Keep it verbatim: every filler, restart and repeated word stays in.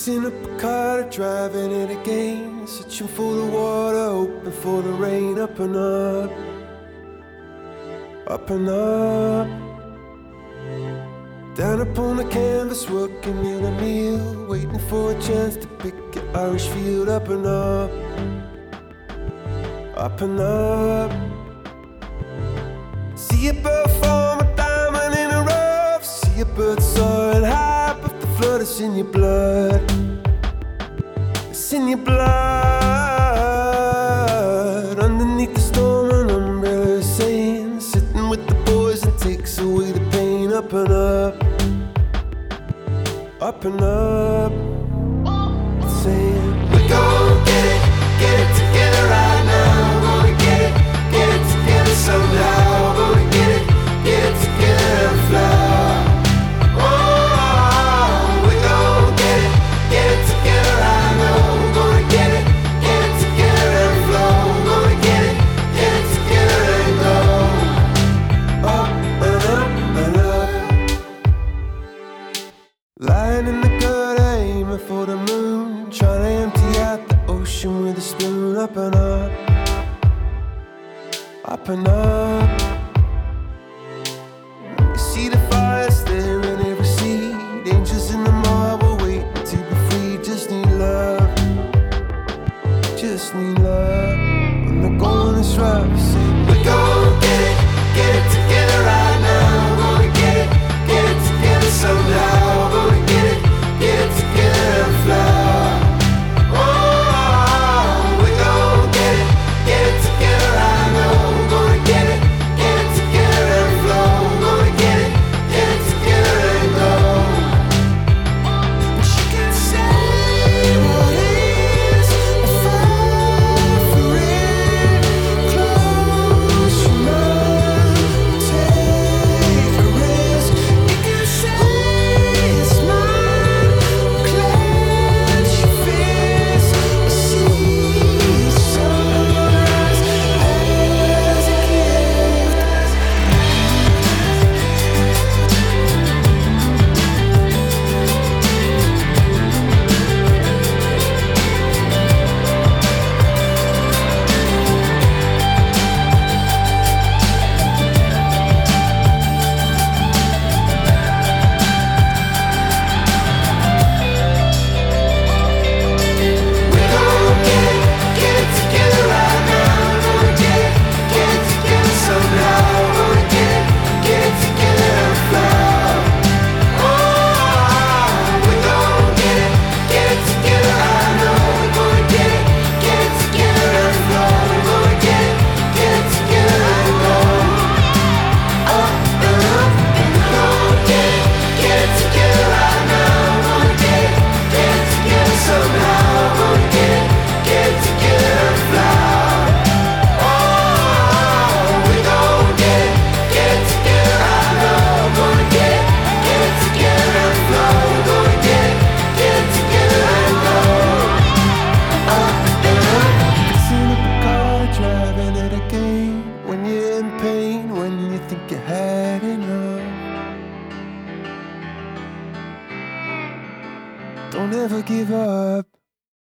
Fixing up a car, driving it again, searching for the water, hoping for the rain. Up and up, up and up. Down upon the canvas, working in a meal, waiting for a chance to pick an Irish field. Up and up, up and up. See a bird form a diamond in a rough. See a bird soaring high, but the flood is in your blood. It's in your blood. Underneath the storm, an umbrella is saying, sitting with the boys and takes away the pain. Up and up, up and up. It's saying, we're gonna get it, get it together right now. We're gonna get it, get it together somehow. We're gonna get it, get it together and fly. Oh, we're gonna get it, get it together right now. We're gonna get it, get it together and flow. We're gonna get it, get it together and go. Up and up and up. Lying in the gutter, aiming for the moon, trying to empty out the ocean with a spoon. Up and up, up and up. You see the fires there in every seed, angels in the marble waiting to be free. Just need love, just need love. When the going is rough, say, we're gonna get